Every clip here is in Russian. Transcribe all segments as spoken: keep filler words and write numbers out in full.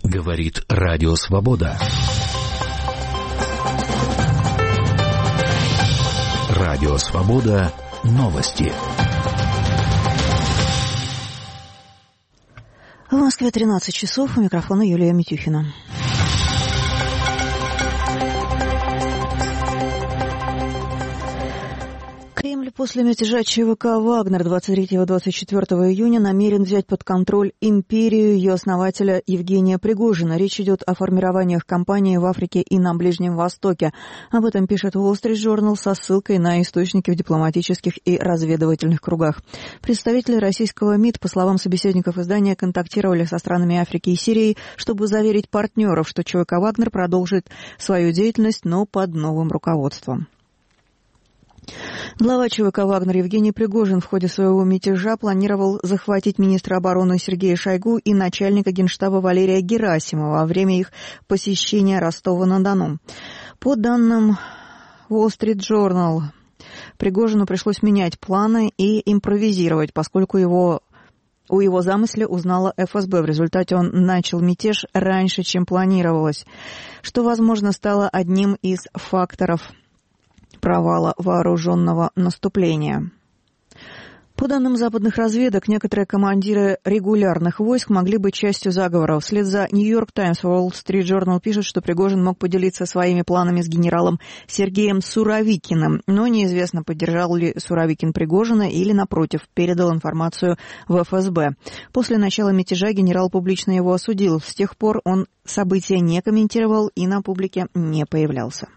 Говорит Радио Свобода. Радио Свобода. Новости. В Москве тринадцать часов. У микрофона Юлия Митюхина. Кремль после мятежа ЧВК «Вагнер» двадцать третьего — двадцать четвёртого июня намерен взять под контроль империю ее основателя Евгения Пригожина. Речь идет о формированиях кампании в Африке и на Ближнем Востоке. Об этом пишет Wall Street Journal со ссылкой на источники в дипломатических и разведывательных кругах. Представители российского МИД, по словам собеседников издания, контактировали со странами Африки и Сирии, чтобы заверить партнеров, что ЧВК «Вагнер» продолжит свою деятельность, но под новым руководством. Глава ЧВК «Вагнер» Евгений Пригожин в ходе своего мятежа планировал захватить министра обороны Сергея Шойгу и начальника генштаба Валерия Герасимова во время их посещения Ростова-на-Дону. По данным Wall Street Journal, Пригожину пришлось менять планы и импровизировать, поскольку его О его замысле узнала эф эс бэ. В результате он начал мятеж раньше, чем планировалось, что, возможно, стало одним из факторов провала вооруженного наступления. По данным западных разведок, некоторые командиры регулярных войск могли быть частью заговора. Вслед за Нью-Йорк Таймс Wall Street Journal пишет, что Пригожин мог поделиться своими планами с генералом Сергеем Суровикиным, но неизвестно, поддержал ли Суровикин Пригожина или, напротив, передал информацию в эф эс бэ. После начала мятежа генерал публично его осудил. С тех пор он события не комментировал и на публике не появлялся.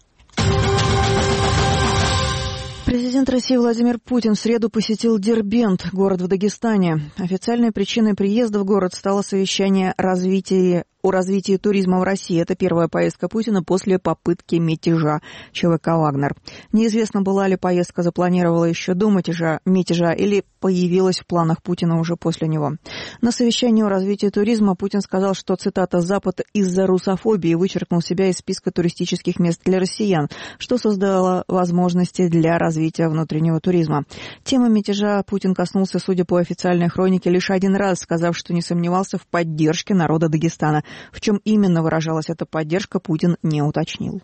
Президент России Владимир Путин в среду посетил Дербент, город в Дагестане. Официальной причиной приезда в город стало совещание развития, о развитии туризма в России. Это первая поездка Путина после попытки мятежа ЧВК «Вагнер». Неизвестно, была ли поездка запланирована еще до мятежа, мятежа или появилась в планах Путина уже после него. На совещании о развитии туризма Путин сказал, что, цитата, «Запад из-за русофобии вычеркнул себя из списка туристических мест для россиян, что создало возможности для развития внутреннего туризма». Темы мятежа Путин коснулся, судя по официальной хронике, лишь один раз, сказав, что не сомневался в поддержке народа Дагестана. В чем именно выражалась эта поддержка, Путин не уточнил.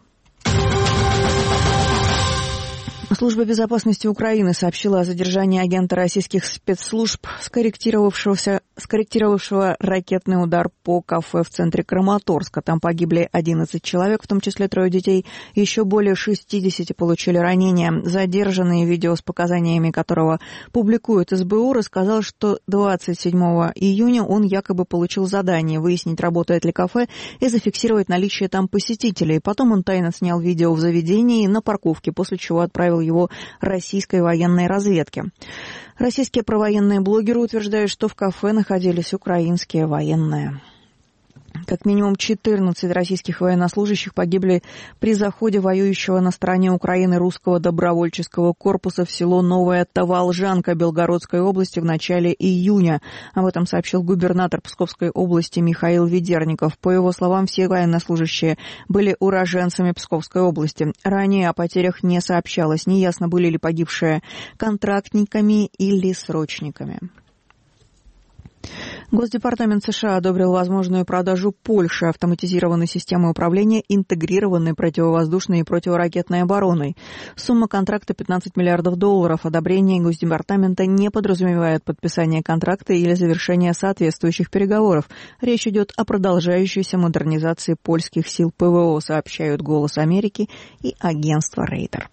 Служба безопасности Украины сообщила о задержании агента российских спецслужб, скорректировавшегося, скорректировавшего ракетный удар по кафе в центре Краматорска. Там погибли одиннадцать человек, в том числе трое детей. Еще более шестьдесят получили ранения. Задержанный, видео с показаниями которого публикует эс бэ у, рассказал, что двадцать седьмого июня он якобы получил задание выяснить, работает ли кафе, и зафиксировать наличие там посетителей. Потом он тайно снял видео в заведении на парковке, после чего отправил его российской военной разведке. Российские провоенные блогеры утверждают, что в кафе находились украинские военные. Как минимум четырнадцать российских военнослужащих погибли при заходе воюющего на стороне Украины русского добровольческого корпуса в село Новая Таволжанка Белгородской области в начале июня. Об этом сообщил губернатор Псковской области Михаил Ведерников. По его словам, все военнослужащие были уроженцами Псковской области. Ранее о потерях не сообщалось. Неясно, были ли погибшие контрактниками или срочниками. Госдепартамент США одобрил возможную продажу Польши автоматизированной системы управления интегрированной противовоздушной и противоракетной обороной. Сумма контракта пятнадцать миллиардов долларов. Одобрение Госдепартамента не подразумевает подписание контракта или завершение соответствующих переговоров. Речь идет о продолжающейся модернизации польских сил пэ вэ о, сообщают «Голос Америки» и агентство Рейтер.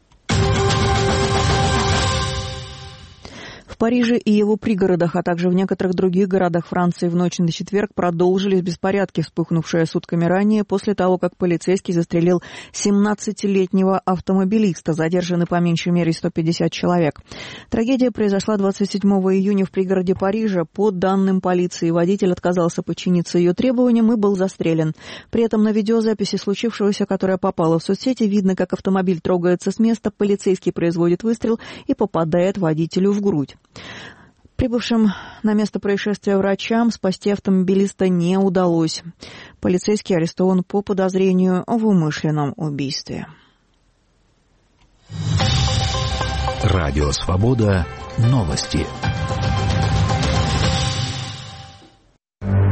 В Париже и его пригородах, а также в некоторых других городах Франции в ночь на четверг продолжились беспорядки, вспыхнувшие сутками ранее после того, как полицейский застрелил семнадцатилетнего автомобилиста. Задержаны по меньшей мере сто пятьдесят человек. Трагедия произошла двадцать седьмого июня в пригороде Парижа. По данным полиции, водитель отказался подчиниться ее требованиям и был застрелен. При этом на видеозаписи случившегося, которая попала в соцсети, видно, как автомобиль трогается с места, полицейский производит выстрел и попадает водителю в грудь. Прибывшим на место происшествия врачам спасти автомобилиста не удалось. Полицейский арестован по подозрению в умышленном убийстве. Радио Свобода. Новости.